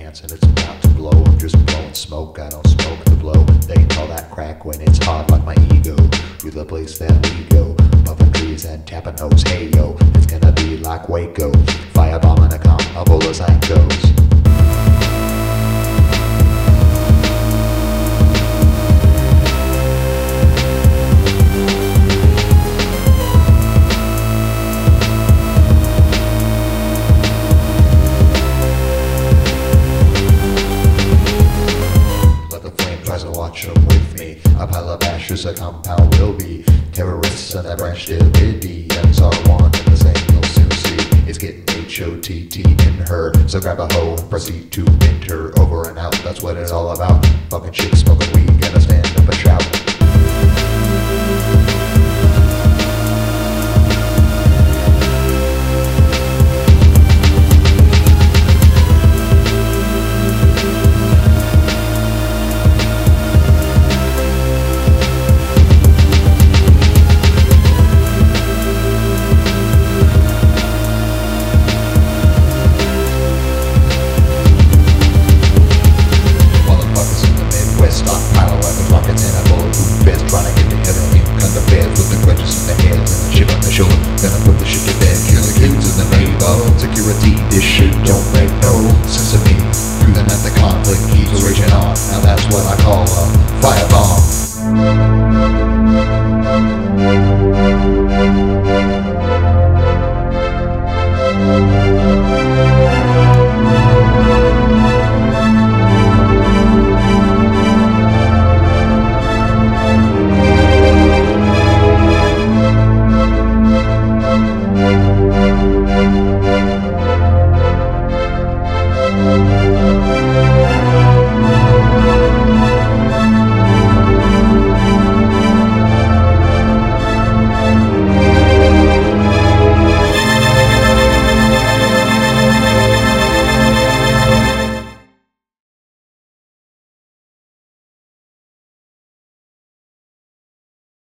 chance and it's about to blow. I'm just blowing smoke, I don't smoke to blow. They call that crack when it's hard like my ego. To the place that we go, puffing trees and tapping hoes. Hey yo, it's gonna be like Waco, firebombing a comp of all the Zankos. Watch them with me. A pile of ashes, a compound will be. Terrorists and a branch David and R1 in the same you'll soon see. It's getting HOTT in her. So grab a hoe and proceed to bend her over and out. That's what it's all about. Fucking chicks, smoking weed, gonna stand up and shout. Trying to get together in kind of beds with the grudges in their heads and the chip on their shoulder.